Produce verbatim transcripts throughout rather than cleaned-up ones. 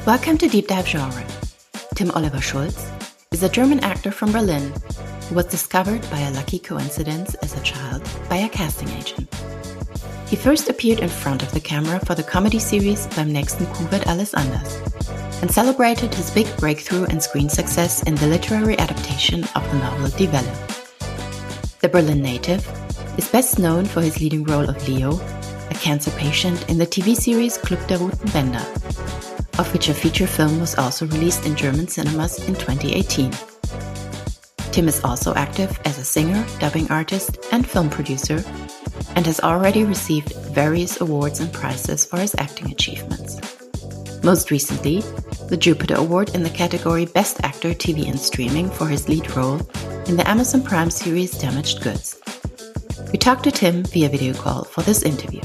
Welcome to Deep Dive Genre. Tim Oliver Schulz is a German actor from Berlin who was discovered by a lucky coincidence as a child by a casting agent. He first appeared in front of the camera for the comedy series Beim nächsten Coup wird alles anders and celebrated his big breakthrough and screen success in the literary adaptation of the novel Die Welle. The Berlin native is best known for his leading role of Leo, a cancer patient in the T V series Club der Roten Bänder, of which a feature film was also released in German cinemas in twenty eighteen. Tim is also active as a singer, dubbing artist, and film producer, and has already received various awards and prizes for his acting achievements. Most recently, the Jupiter Award in the category Best Actor T V and Streaming for his lead role in the Amazon Prime series Damaged Goods. We talked to Tim via video call for this interview.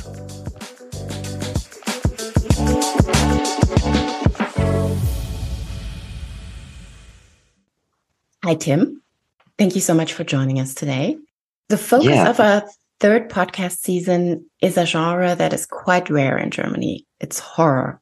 Hi, Tim. Thank you so much for joining us today. The focus yeah. of our third podcast season is a genre that is quite rare in Germany. It's horror.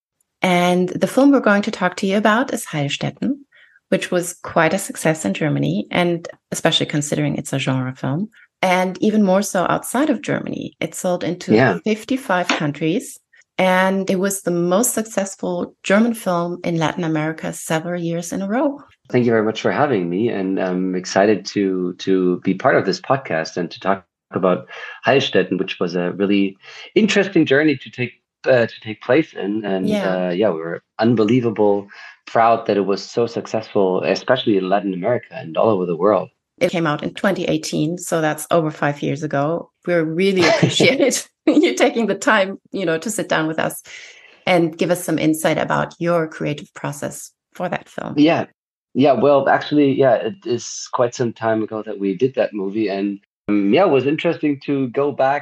And the film we're going to talk to you about is Heilstätten, which was quite a success in Germany, and especially considering it's a genre film. And even more so outside of Germany. It sold into yeah. fifty-five countries. And it was the most successful German film in Latin America several years in a row. Thank you very much for having me. And I'm excited to to be part of this podcast and to talk about Heilstätten, which was a really interesting journey to take uh, to take place in. And yeah. Uh, yeah, we were unbelievable proud that it was so successful, especially in Latin America and all over the world. It came out in twenty eighteen, so that's over five years ago. We really appreciate you taking the time, you know, to sit down with us and give us some insight about your creative process for that film. Yeah, yeah. Well, actually, yeah, it is quite some time ago that we did that movie, and um, yeah, it was interesting to go back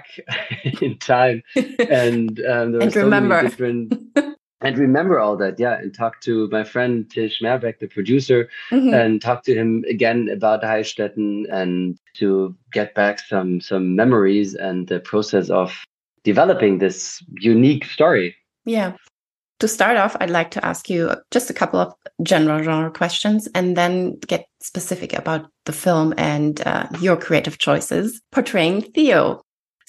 in time and um, there and were so remember. many different. And remember all that, yeah, and talk to my friend Till Schmerbeck, the producer, mm-hmm. and talk to him again about Heilstätten and to get back some some memories and the process of developing this unique story. Yeah. To start off, I'd like to ask you just a couple of general genre questions and then get specific about the film and uh, your creative choices portraying Theo.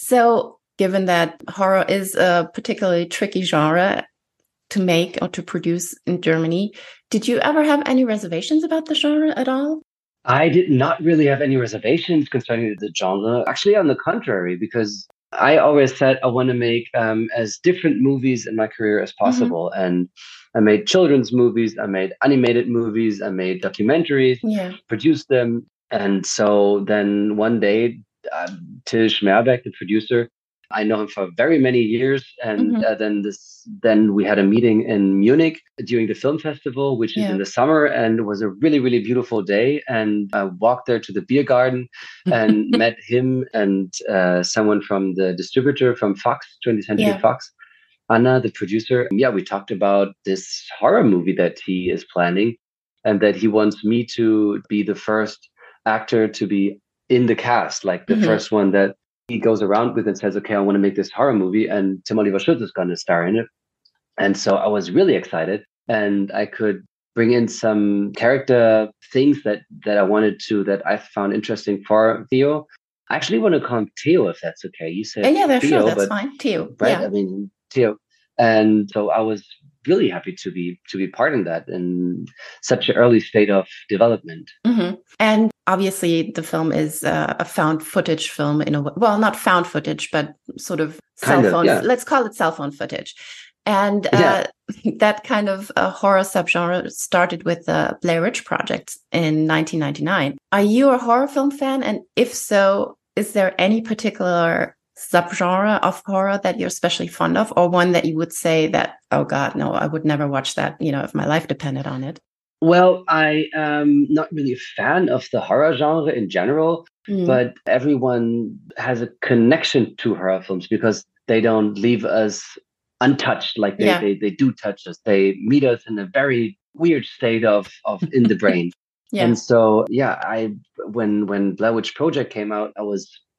So given that horror is a particularly tricky genre to make or to produce in Germany, did you ever have any reservations about the genre at all? I did not really have any reservations concerning the genre. Actually, on the contrary, because I always said I want to make um, as different movies in my career as possible. Mm-hmm. And I made children's movies, I made animated movies, I made documentaries, yeah. produced them. And so then one day, uh, Till Schmerbeck, the producer, I know him for very many years, and mm-hmm. uh, then this, then we had a meeting in Munich during the film festival, which is yeah. in the summer, and it was a really, really beautiful day. And I walked there to the beer garden and met him and uh, someone from the distributor from Fox, twentieth Century yeah. Fox, Anna, the producer. Yeah, we talked about this horror movie that he is planning, and that he wants me to be the first actor to be in the cast, like the mm-hmm. first one that he goes around with and says, okay, I want to make this horror movie, and Tim Oliver Schulz is going to star in it. And so I was really excited, and I could bring in some character things that, that I wanted to, that I found interesting for Theo. I actually want to call him Theo, if that's okay. You said yeah, yeah, Theo, sure, that's but, fine. Theo, right? Yeah. I mean, Theo. And so I was really happy to be to be part in that in such an early state of development. Mm-hmm. And obviously, the film is uh, a found footage film in a way. Well, not found footage, but sort of kind cell phone. Of, yeah. Let's call it cell phone footage. And uh, yeah. that kind of uh, horror subgenre started with the Blair Witch Project in nineteen ninety-nine. Are you a horror film fan? And if so, is there any particular subgenre of horror that you're especially fond of, or one that you would say that, oh God, no, I would never watch that, you know, if my life depended on it? Well, I am not really a fan of the horror genre in general, mm. but everyone has a connection to horror films because they don't leave us untouched. Like they, yeah. they, they do touch us. They meet us in a very weird state of, of in the brain. Yeah. And so, yeah, I when when Blair Witch Project came out, I was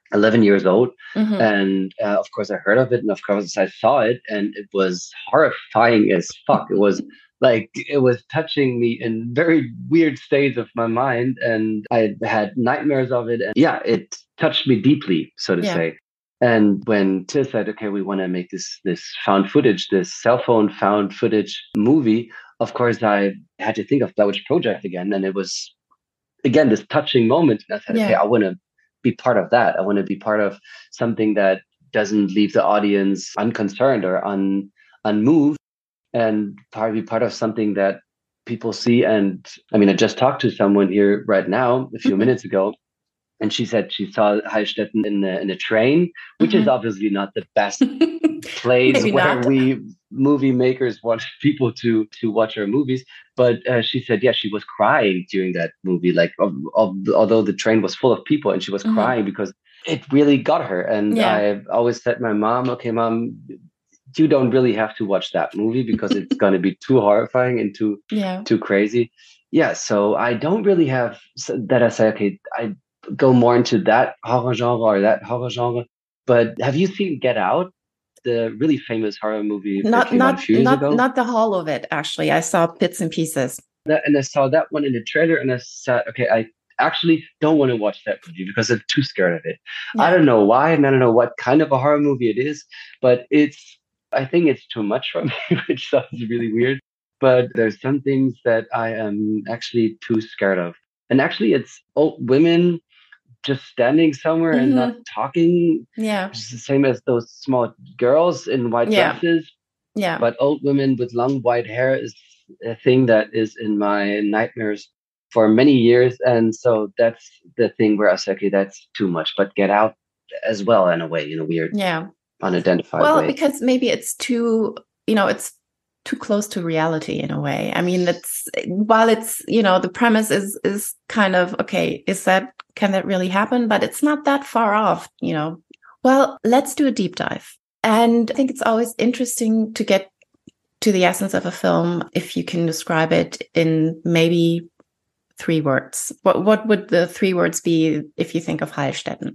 eleven years old. Mm-hmm. And uh, of course, I heard of it. And of course, I saw it. And it was horrifying as fuck. It was like, it was touching me in very weird states of my mind. And I had nightmares of it. And yeah, it touched me deeply, so to Yeah. say. And when Till said, okay, we want to make this this found footage, this cell phone found footage movie, of course, I had to think of Blair Witch Project again. And it was, again, this touching moment. And I said, Yeah. okay, I want to be part of that. I want to be part of something that doesn't leave the audience unconcerned or un, unmoved, and probably be part of something that people see. And I mean, I just talked to someone here right now, a few Mm-hmm. minutes ago, and she said she saw Heilstätten in the in a train, which Mm-hmm. is obviously not the best place Maybe where not. we movie makers want people to to watch our movies. But uh, she said, yeah, she was crying during that movie, like of, of, although the train was full of people, and she was Mm-hmm. crying because it really got her. And Yeah. I always said, my mom, okay, mom, you don't really have to watch that movie because it's going to be too horrifying and too Yeah. too crazy. Yeah, so I don't really have that. I say, okay, I go more into that horror genre or that horror genre. But have you seen Get Out, the really famous horror movie that Not came out a not few years not ago? not the whole of it, actually. I saw bits and pieces. That, and I saw that one in the trailer, and I said, okay, I actually don't want to watch that movie because I'm too scared of it. I Yeah. don't know why, and I don't know what kind of a horror movie it is, but it's, I think it's too much for me, which sounds really weird. But there's some things that I am actually too scared of. And actually, it's old women just standing somewhere and not Mm-hmm. talking. Yeah. It's the same as those small girls in white Yeah. dresses. Yeah. But old women with long white hair is a thing that is in my nightmares for many years. And so that's the thing where I say, okay, that's too much. But Get Out as well, in a way, in a weird, Yeah. unidentified Well, way. because maybe it's too, you know, it's too close to reality in a way. I mean, it's, while it's, you know, the premise is is kind of, okay, is that, can that really happen? But it's not that far off, you know. Well, let's do a deep dive. And I think it's always interesting to get to the essence of a film if you can describe it in maybe three words. What what would the three words be if you think of Heilstätten?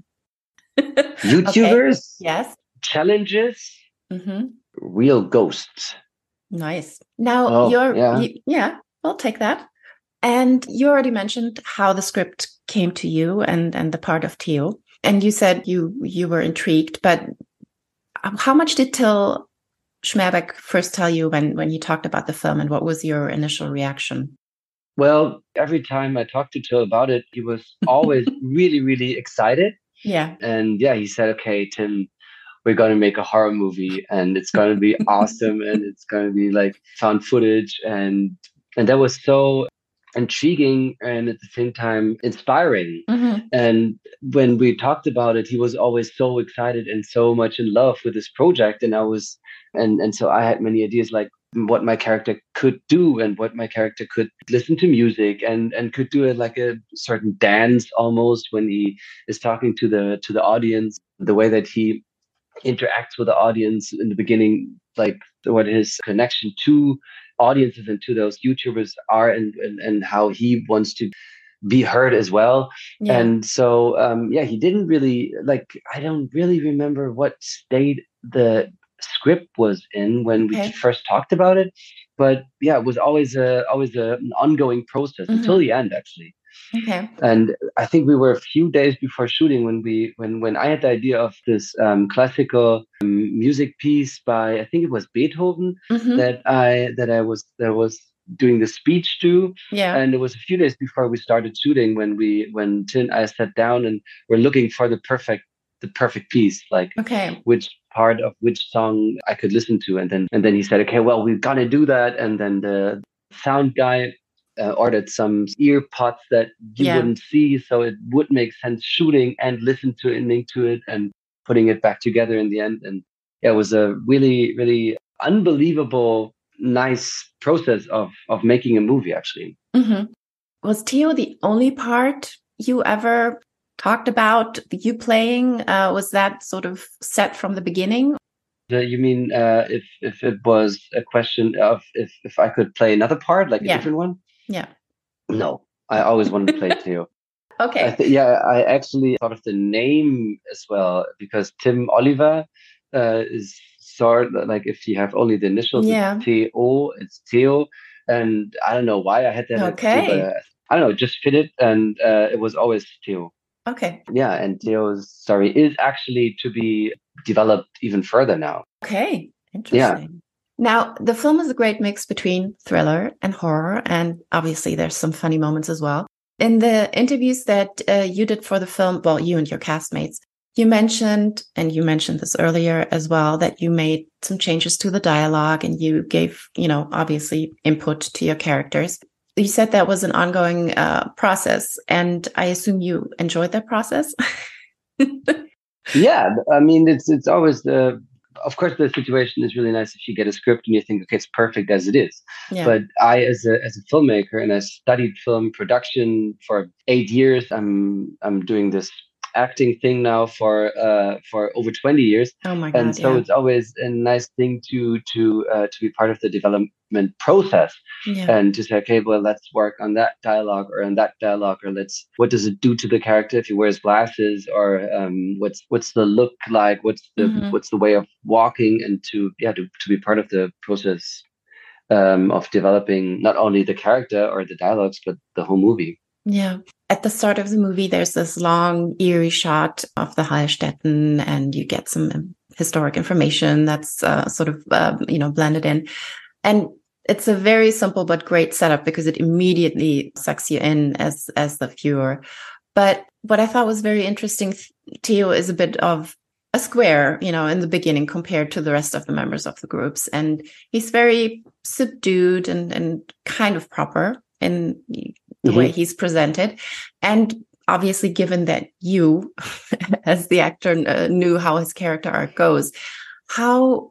YouTubers, okay. Yes, challenges, mm-hmm. real ghosts. Nice. Now oh, you're yeah. you, yeah, I'll take that. And you already mentioned how the script came to you and and the part of Theo. And you said you you were intrigued, but how much did Till Schmerbeck first tell you when when he talked about the film, and what was your initial reaction? Well, every time I talked to Till about it, he was always really, really excited. Yeah. And yeah, he said, okay, Tim, we're going to make a horror movie and it's going to be awesome. And it's going to be like found footage. And, and that was so intriguing and at the same time inspiring. Mm-hmm. And when we talked about it, he was always so excited and so much in love with this project. And I was, and, and so I had many ideas like what my character could do and what my character could listen to music and, and could do it like a certain dance almost when he is talking to the, to the audience, the way that he interacts with the audience in the beginning, like what his connection to audiences and to those YouTubers are, and, and, and how he wants to be heard as well. Yeah. And so, um, yeah, he didn't really like, I don't really remember what state the script was in when okay. we first talked about it. But yeah, it was always a, always a, an ongoing process mm-hmm. until the end, actually. Okay. And I think we were a few days before shooting when we when when I had the idea of this um, classical um, music piece by, I think it was Beethoven, mm-hmm. that I that I was that was doing the speech to. Yeah. And it was a few days before we started shooting when we when Tim and I sat down and we're looking for the perfect the perfect piece, like okay. which part of which song I could listen to. And then and then he said, okay, well, we're gonna do that. And then the sound guy Uh, ordered some ear pods that you yeah. wouldn't see, so it would make sense shooting and listen to ending to it and putting it back together in the end. And yeah, it was a really, really unbelievable, nice process of of making a movie. Actually, mm-hmm. Was Theo the only part you ever talked about you playing? Uh, was that sort of set from the beginning? Uh, you mean uh, if if it was a question of if if I could play another part, like a yeah. different one? Yeah. No, I always wanted to play Theo. Okay. I th- yeah, I actually thought of the name as well because Tim Oliver uh, is sort of like if you have only the initials, it's Yeah. T O, it's Theo. And I don't know why I had that as Theo, but Okay. uh, I don't know, just fit it. And uh, it was always Theo. Okay. Yeah, and Theo's story is actually to be developed even further now. Okay. Yeah. Interesting. Now, the film is a great mix between thriller and horror, and obviously there's some funny moments as well. In the interviews that uh, you did for the film, well, you and your castmates, you mentioned, and you mentioned this earlier as well, that you made some changes to the dialogue and you gave, you know, obviously input to your characters. You said that was an ongoing uh, process, and I assume you enjoyed that process. Yeah, I mean, it's it's always the. Of course, the situation is really nice if you get a script and you think, okay, it's perfect as it is. Yeah. But I, as a as a filmmaker, and I studied film production for eight years. I'm I'm doing this acting thing now for uh for over twenty years. Oh my And God, so yeah. it's always a nice thing to to uh, to be part of the development process Yeah. and to say, okay, well, let's work on that dialogue or on that dialogue, or let's what does it do to the character if he wears glasses, or um, what's what's the look like, what's the Mhm. what's the way of walking, and to yeah to, to be part of the process um, of developing not only the character or the dialogues but the whole movie. Yeah. At the start of the movie, there's this long, eerie shot of the Heilstätten, and you get some historic information that's uh, sort of, uh, you know, blended in. And it's a very simple but great setup because it immediately sucks you in as as the viewer. But what I thought was very interesting, Theo is a bit of a square, you know, in the beginning compared to the rest of the members of the groups. And he's very subdued and, and kind of proper in the mm-hmm. way he's presented. And obviously, given that you, as the actor, uh, knew how his character arc goes, how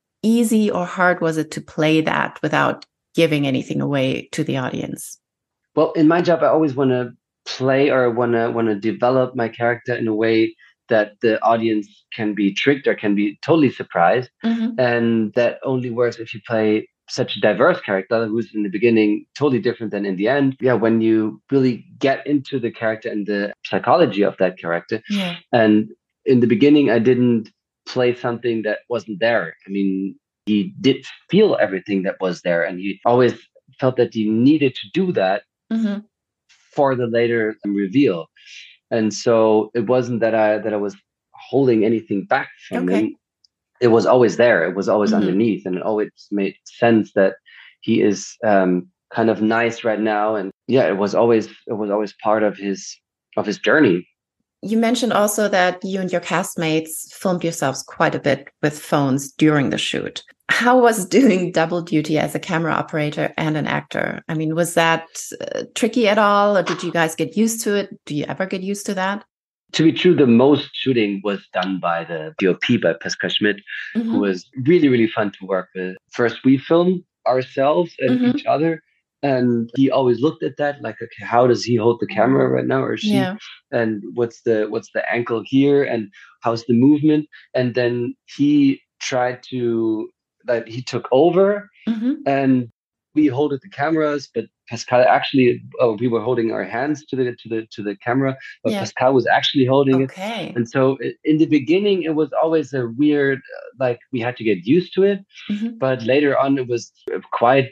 easy or hard was it to play that without giving anything away to the audience? Well, in my job, I always want to play or want to want to develop my character in a way that the audience can be tricked or can be totally surprised. Mm-hmm. And that only works if you play such a diverse character who's in the beginning totally different than in the end. Yeah, when you really get into the character and the psychology of that character. Yeah. And in the beginning, I didn't play something that wasn't there. I mean, he did feel everything that was there, and he always felt that he needed to do that mm-hmm. for the later reveal. And so it wasn't that I that I was holding anything back from okay. him. It was always there. It was always mm-hmm. underneath, and it always made sense that he is um, kind of nice right now. And yeah, it was always it was always part of his of his journey. You mentioned also that you and your castmates filmed yourselves quite a bit with phones during the shoot. How was doing double duty as a camera operator and an actor? I mean, was that uh, tricky at all, or did you guys get used to it? Do you ever get used to that? To be true, the most shooting was done by the D O P, by Pascal Schmidt, mm-hmm. who was really, really fun to work with. First, we filmed ourselves and mm-hmm. each other. And he always looked at that like, okay, how does he hold the camera right now, or she? Yeah. And what's the what's the angle here, and how's the movement? And then he tried to like he took over, mm-hmm. and we holded the cameras, but Pascal actually oh, we were holding our hands to the to the to the camera, but yeah. Pascal was actually holding okay. it. And so in the beginning, it was always a weird, like we had to get used to it, mm-hmm. but later on, it was quite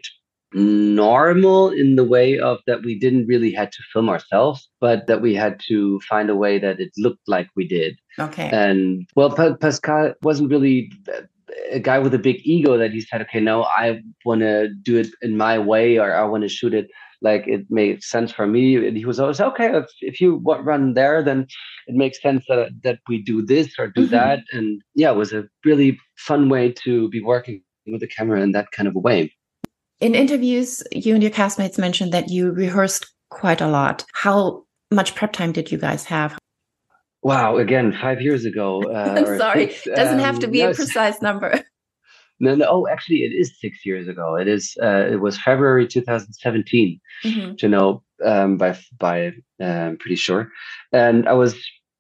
normal in the way of that we didn't really had to film ourselves, but that we had to find a way that it looked like we did. Okay. And well, pa- Pascal wasn't really a guy with a big ego that he said, okay, no, I want to do it in my way, or I want to shoot it like it made sense for me. And he was always, okay, if, if you want run there, then it makes sense that, that we do this or do mm-hmm. that. And yeah, it was a really fun way to be working with the camera in that kind of a way. In interviews, you and your castmates mentioned that you rehearsed quite a lot. How much prep time did you guys have? Wow, again, five years ago. Uh, I'm sorry, it doesn't um, have to be no, a precise number. No, no. Oh, actually, it is six years ago. It is. Uh, it was February two thousand seventeen. Mm-hmm. To know um, by by, um, pretty sure. And I was,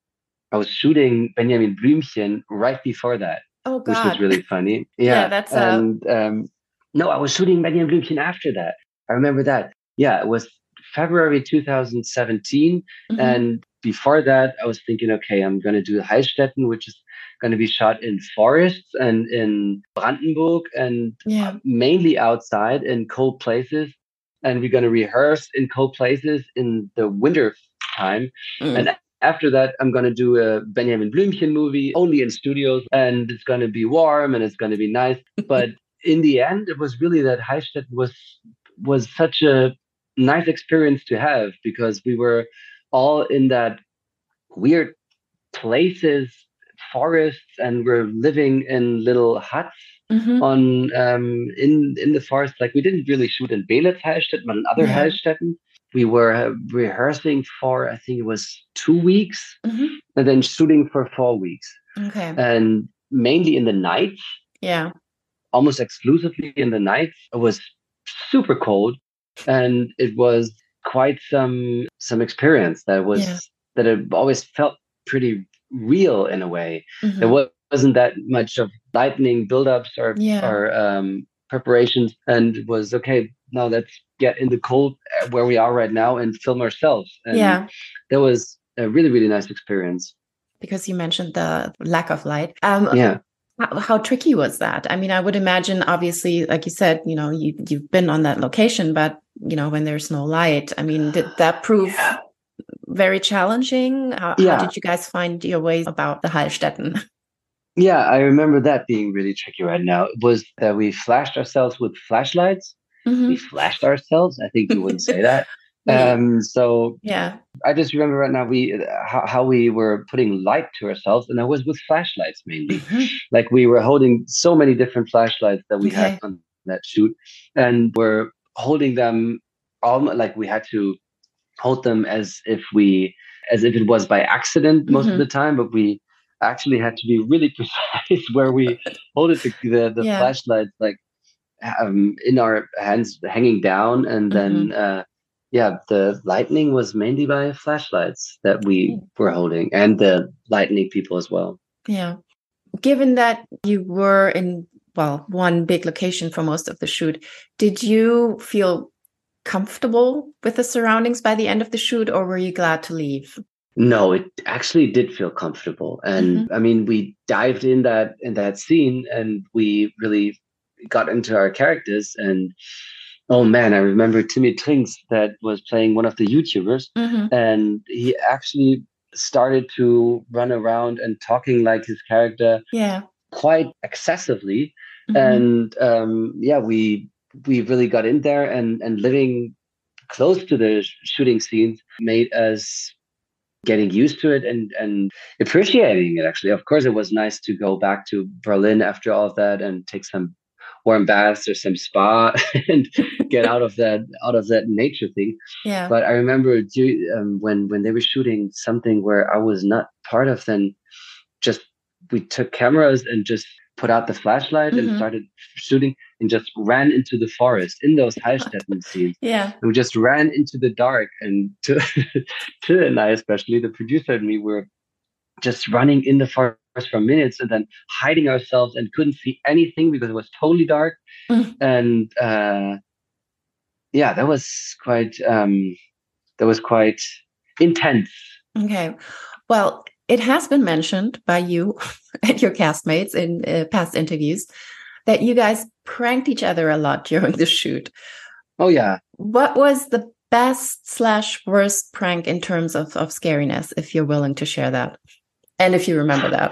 I was shooting Benjamin Blümchen right before that. Oh God, which was really funny. Yeah, yeah that's and. Uh... Um, No, I was shooting Benjamin Blümchen after that. I remember that. Yeah, it was February two thousand seventeen. Mm-hmm. And before that, I was thinking, okay, I'm going to do Heilstätten, which is going to be shot in forests and in Brandenburg and yeah. mainly outside in cold places. And we're going to rehearse in cold places in the winter time. Mm. And after that, I'm going to do a Benjamin Blümchen movie only in studios, and it's going to be warm and it's going to be nice. But in the end, it was really that Heilstätten was was such a nice experience to have, because we were all in that weird places, forests, and we're living in little huts mm-hmm. on um, in in the forest. Like, we didn't really shoot in Belitz Heilstätten, but in other yeah. Heilstätten. We were uh, rehearsing for, I think it was two weeks, mm-hmm. and then shooting for four weeks. Okay. And mainly in the nights. Yeah. Almost exclusively in the nights. It was super cold, and it was quite some some experience that was yeah. that it always felt pretty real in a way. Mm-hmm. There wasn't that much of lightning buildups or yeah. or um, preparations, and it was okay. Now let's get in the cold where we are right now and film ourselves. And yeah, that was a really really nice experience. Because you mentioned the lack of light. Um, yeah. How, how tricky was that? I mean, I would imagine, obviously, like you said, you know, you, you've been on that location, but, you know, when there's no light, I mean, did that prove yeah. very challenging? How, yeah. how did you guys find your way about the Heilstätten? Yeah, I remember that being really tricky right now. It was that we flashed ourselves with flashlights. Mm-hmm. We flashed ourselves. I think you wouldn't say that. Um, so yeah, I just remember right now we how, how we were putting light to ourselves, and that was with flashlights mainly. Mm-hmm. Like, we were holding so many different flashlights that we okay. had on that shoot, and we're holding them all like we had to hold them as if we as if it was by accident most mm-hmm. of the time, but we actually had to be really precise where we hold it, the the, the yeah. flashlights like um, in our hands hanging down, and then. Mm-hmm. Uh, Yeah, the lightning was mainly by flashlights that we were holding, and the lightning people as well. Yeah. Given that you were in, well, one big location for most of the shoot, did you feel comfortable with the surroundings by the end of the shoot, or were you glad to leave? No, it actually did feel comfortable. And mm-hmm. I mean, we dived in that in that scene, and we really got into our characters. And oh man, I remember Timmy Trinks that was playing one of the YouTubers, mm-hmm. and he actually started to run around and talking like his character yeah. quite excessively. Mm-hmm. And um, yeah, we we really got in there, and, and living close to the shooting scenes made us getting used to it and, and appreciating it, actually. Of course, it was nice to go back to Berlin after all of that and take some warm baths or some spa and get out of that out of that nature thing. Yeah. But I remember um, when when they were shooting something where I was not part of, then just we took cameras and just put out the flashlight mm-hmm. and started shooting and just ran into the forest in those Heilstätten scenes. Yeah. And we just ran into the dark, and to to and I, especially the producer and me, were just running in the forest for minutes and then hiding ourselves and couldn't see anything because it was totally dark. Mm. And uh, yeah, that was quite um, that was quite intense. Okay, well, it has been mentioned by you and your castmates in uh, past interviews that you guys pranked each other a lot during the shoot. Oh yeah. What was the best slash worst prank in terms of of scariness, if you're willing to share that? And if you remember that.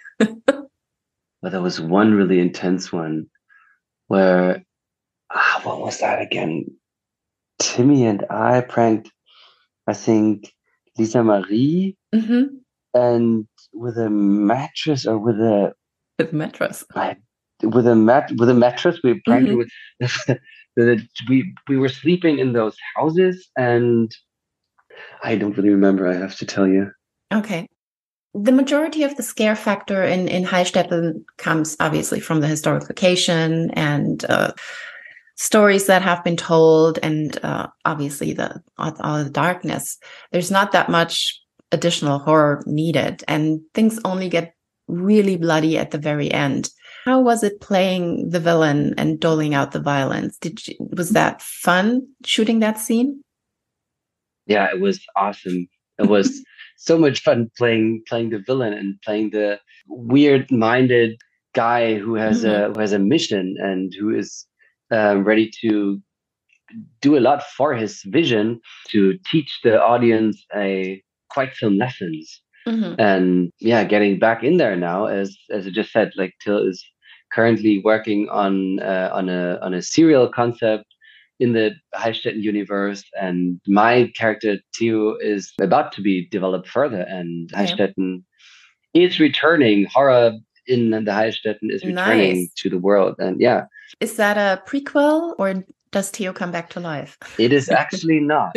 Well, there was one really intense one where, ah, what was that again? Timmy and I pranked, I think, Lisa Marie, mm-hmm. and with a mattress or with a... With mattress? I, with a mat with a mattress, we pranked mm-hmm. with... the, we, we were sleeping in those houses, and I don't really remember, I have to tell you. Okay. The majority of the scare factor in, in Heilstätten comes obviously from the historic location and uh, stories that have been told, and uh, obviously the all, all the darkness. There's not that much additional horror needed, and things only get really bloody at the very end. How was it playing the villain and doling out the violence? Did you, was that fun shooting that scene? Yeah, it was awesome. It was so much fun playing playing the villain and playing the weird-minded guy who has Hmm. a who has a mission and who is um, ready to do a lot for his vision to teach the audience a quite some lessons. Hmm. And yeah, getting back in there now, as as I just said, like Till is currently working on uh, on a on a serial concept in the Heilstätten universe, and my character Theo is about to be developed further, and Okay. Heilstätten is returning. Horror in the Heilstätten is returning Nice. to the world, and yeah, Is that a prequel or does Theo come back to life? it is actually not.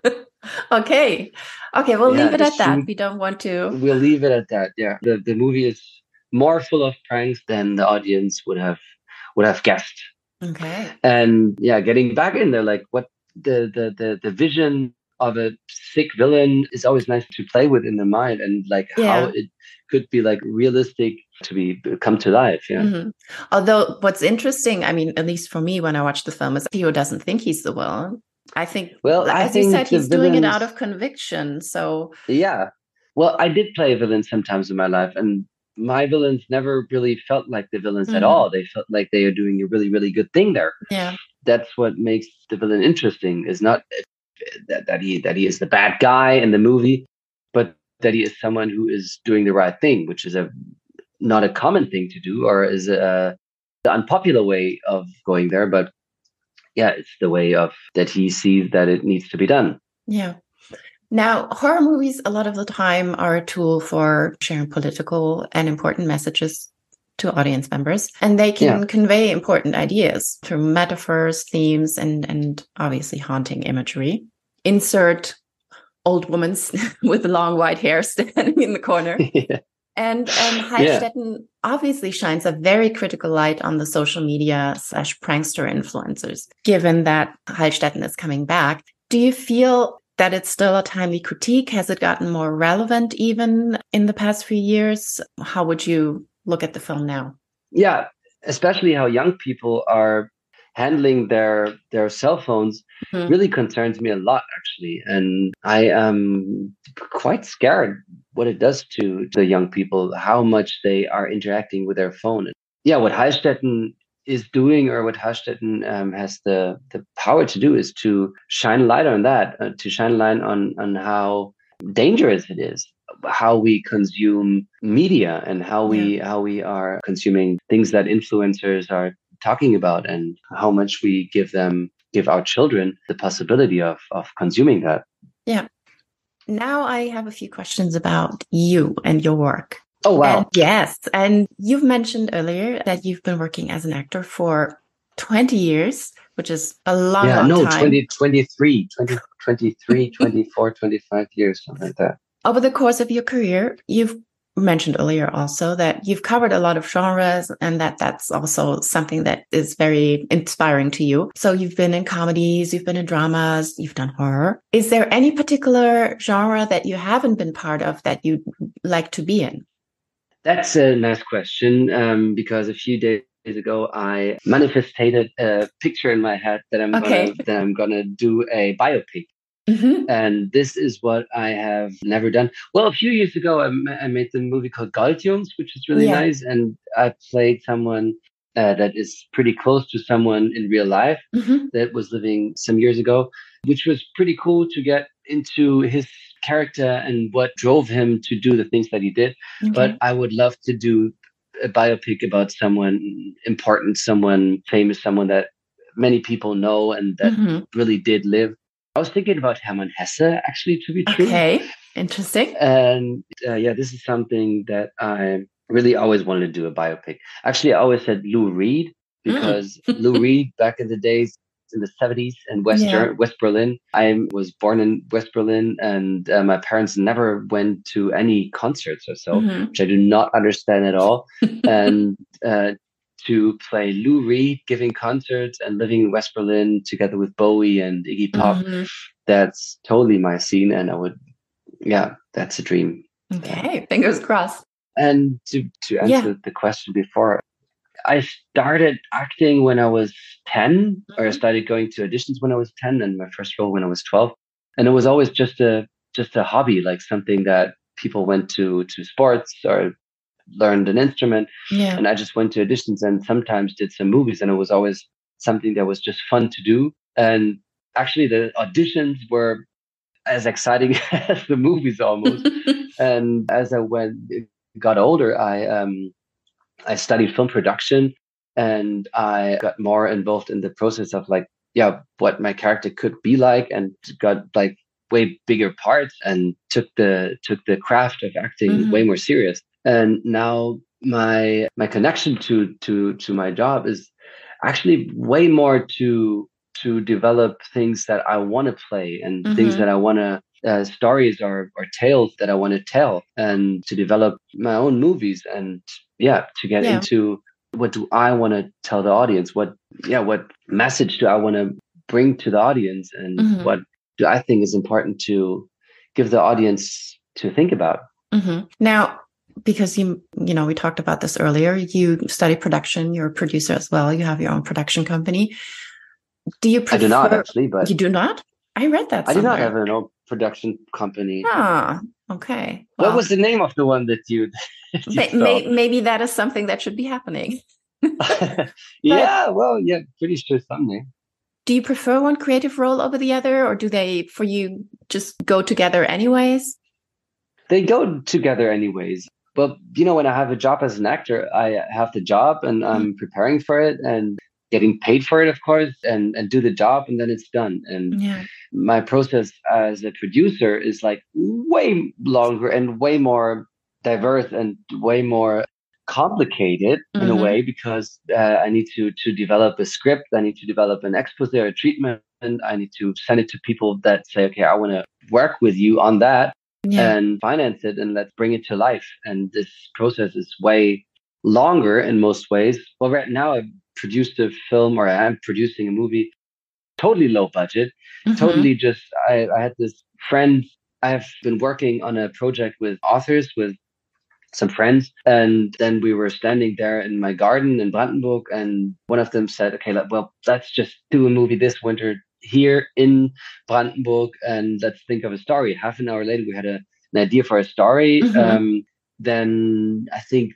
Okay. Okay, we'll Yeah, leave it the at that. shoot. We don't want to. We'll leave it at that. Yeah, the the movie is more full of pranks than the audience would have would have guessed. Okay. And yeah, getting back in there, like what the the the the vision of a sick villain is always nice to play with in the mind, and like how Yeah. it could be like realistic to be come to life. Yeah. Hmm. Although what's interesting, I mean, at least for me when I watch the film, is Theo doesn't think he's the villain. I think, Well, I as you said, think the he's doing it villains. out of conviction. So, Yeah. Well, I did play villains sometimes in my life, and my villains never really felt like the villains at mhm, all. They felt like they are doing a really, really good thing there. yeah, That's what makes the villain interesting. Is not that, that he that he is the bad guy in the movie, but that he is someone who is doing the right thing, which is a not a common thing to do, or is a the unpopular way of going there. But yeah, it's the way of that he sees that it needs to be done. yeah. Now, horror movies, a lot of the time, are a tool for sharing political and important messages to audience members, and they can Yeah. convey important ideas through metaphors, themes, and and obviously haunting imagery. Insert old woman with long white hair standing in the corner. yeah. And um, Yeah. Heilstätten obviously shines a very critical light on the social media slash prankster influencers. Given that Heilstätten is coming back, do you feel that it's still a timely critique? Has it gotten more relevant even in the past few years? How would you look at the film now? Yeah, especially how young people are handling their their cell phones Mhm. really concerns me a lot, actually. And I am quite scared what it does to the young people, how much they are interacting with their phone. Yeah, what Heilstätten is doing, or what Heilstätten um, has the the power to do, is to shine a light on that, uh, to shine a light on on how dangerous it is, how we consume media, and how Yeah. we how we are consuming things that influencers are talking about, and how much we give them give our children the possibility of of consuming that. Yeah. Now I have a few questions about you and your work. Oh And wow. yes, and you've mentioned earlier that you've been working as an actor for twenty years, which is a long, Yeah, long no, time. twenty, twenty-three, twenty, twenty-three, twenty-four, twenty-five years, something like that. Over the course of your career, you've mentioned earlier also that you've covered a lot of genres and that that's also something that is very inspiring to you. So you've been in comedies, you've been in dramas, you've done horror. Is there any particular genre that you haven't been part of that you'd like to be in? That's a nice question, um, because a few days ago I manifested a picture in my head that I'm Okay. gonna that I'm gonna do a biopic. Mm-hmm. And this is what I have never done. Well, a few years ago, I, ma- I made the movie called Goldjungs, which is really Yeah. nice. And I played someone uh, that is pretty close to someone in real life Mm-hmm. that was living some years ago, which was pretty cool to get into his character and what drove him to do the things that he did. But Okay. I would love to do a biopic about someone important, someone famous, someone that many people know and that Mm-hmm. really did live. I was thinking about Hermann Hesse, actually, to be true. Okay. Interesting. And uh, yeah, this is something that I really always wanted to do a biopic. Actually, I always said Lou Reed, Mm. because Lou Reed, back in the days in the seventies in West, Yeah. Ger- West Berlin, I was born in West Berlin, and uh, my parents never went to any concerts or so, Mm-hmm. which I do not understand at all. And uh, to play Lou Reed giving concerts and living in West Berlin together with Bowie and Iggy Pop, Mm-hmm. that's totally my scene. And I would, yeah, that's a dream. Okay. Yeah. Fingers crossed. And to, to answer Yeah. the question before, I started acting when I was ten, or I Mhm. started going to auditions when I was ten, and my first role when I was twelve. And it was always just a just a hobby, like something that people went to to sports or learned an instrument. Yeah. And I just went to auditions and sometimes did some movies, and it was always something that was just fun to do. And actually the auditions were as exciting as the movies almost. And as I went got older, I um I studied film production, and I got more involved in the process of like, yeah, what my character could be like, and got like way bigger parts and took the took the craft of acting mm-hmm. way more serious. And now my my connection to to to my job is actually way more to to develop things that I want to play and mm-hmm. things that I want to uh, stories or or tales that I want to tell, and to develop my own movies, and yeah, to get yeah. into what do I want to tell the audience? What yeah, what message do I want to bring to the audience, and mm-hmm. what do I think is important to give the audience to think about? Mm-hmm. Now, because you you know we talked about this earlier, you study production, you're a producer as well, you have your own production company. Do you prefer, I do not actually, but you do not? I read that somewhere. I do not have an own production company. Ah, okay. Well, what was the name of the one that you, that you may, may, maybe that is something that should be happening. Yeah, well, yeah, pretty sure someday. Do you prefer one creative role over the other, or do they, for you, just go together anyways? They go together anyways. But, you know, when I have a job as an actor, I have the job and I'm mm-hmm. preparing for it and getting paid for it, of course, and, and do the job, and then it's done. And yeah. my process as a producer is like way longer and way more diverse and way more complicated mm-hmm. in a way, because uh, I need to to develop a script, I need to develop an expose or a treatment, and I need to send it to people that say, okay, I want to work with you on that yeah. and finance it, and let's bring it to life. And this process is way longer in most ways. Well, right now I've produced a film, or I'm producing a movie, totally low budget, mm-hmm. totally just, I, I had this friend, I have been working on a project with authors, with some friends, and then we were standing there in my garden in Brandenburg, and one of them said, okay, well, let's just do a movie this winter here in Brandenburg, and let's think of a story. Half an hour later, we had a, an idea for a story. Mm-hmm. Um, then I think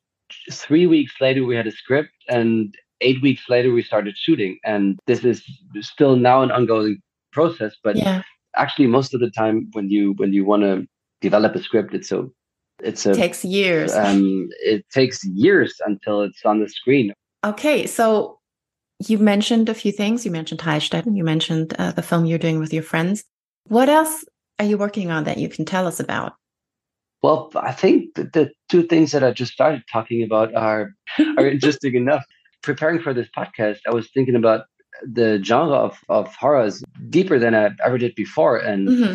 three weeks later, we had a script, and eight weeks later, we started shooting. And this is still now an ongoing process, but yeah. actually most of the time when you when you want to develop a script, it's a It's a, it takes years. Um, it takes years until it's on the screen. Okay, so you mentioned a few things. You mentioned Heilstätten. You mentioned uh, the film you're doing with your friends. What else are you working on that you can tell us about? Well, I think the, the two things that I just started talking about are are interesting enough. Preparing for this podcast, I was thinking about the genre of, of horrors deeper than I ever did before, and mm-hmm.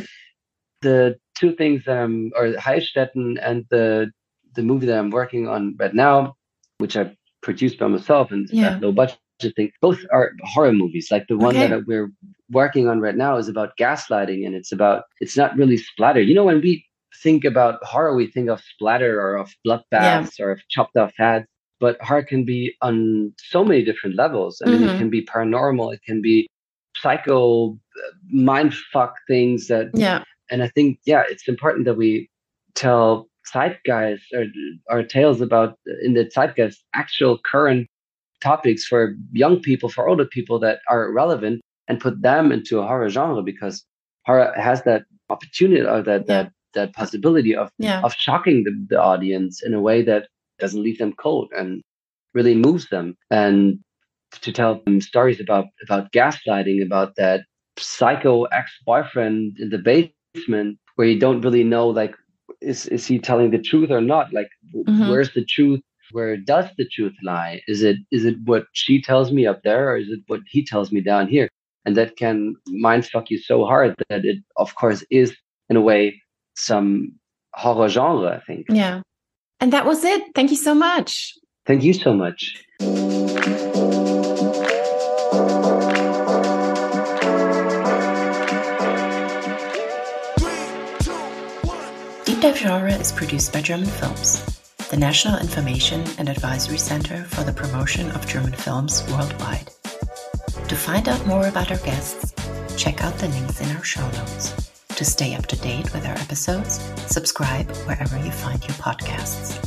the two things that I'm, or Heilstätten and the the movie that I'm working on right now, which I produced by myself and yeah. that low budget thing, both are horror movies. Like the one okay. that we're working on right now is about gaslighting, and it's about, it's not really splatter. You know, when we think about horror, we think of splatter or of bloodbaths yeah. or of chopped off heads, but horror can be on so many different levels. I mean, mm-hmm. it can be paranormal, it can be psycho, mind fuck things that. Yeah. And I think, yeah, it's important that we tell zeitgeist or, or tales about, in the zeitgeist, actual current topics for young people, for older people that are relevant, and put them into a horror genre, because horror has that opportunity or that yeah. that that possibility of yeah. of shocking the, the audience in a way that doesn't leave them cold and really moves them. And to tell them stories about about gaslighting, about that psycho ex-boyfriend in the basement where you don't really know, like, is is he telling the truth or not? Like, mm-hmm. where's the truth? Where does the truth lie? Is it is it what she tells me up there, or is it what he tells me down here? And that can mindfuck you so hard that it, of course, is in a way some horror genre, I think. Yeah. And that was it. Thank you so much. Thank you so much. Deep Dive Genre is produced by German Films, the National Information and Advisory Center for the Promotion of German Films Worldwide. To find out more about our guests, check out the links in our show notes. To stay up to date with our episodes, subscribe wherever you find your podcasts.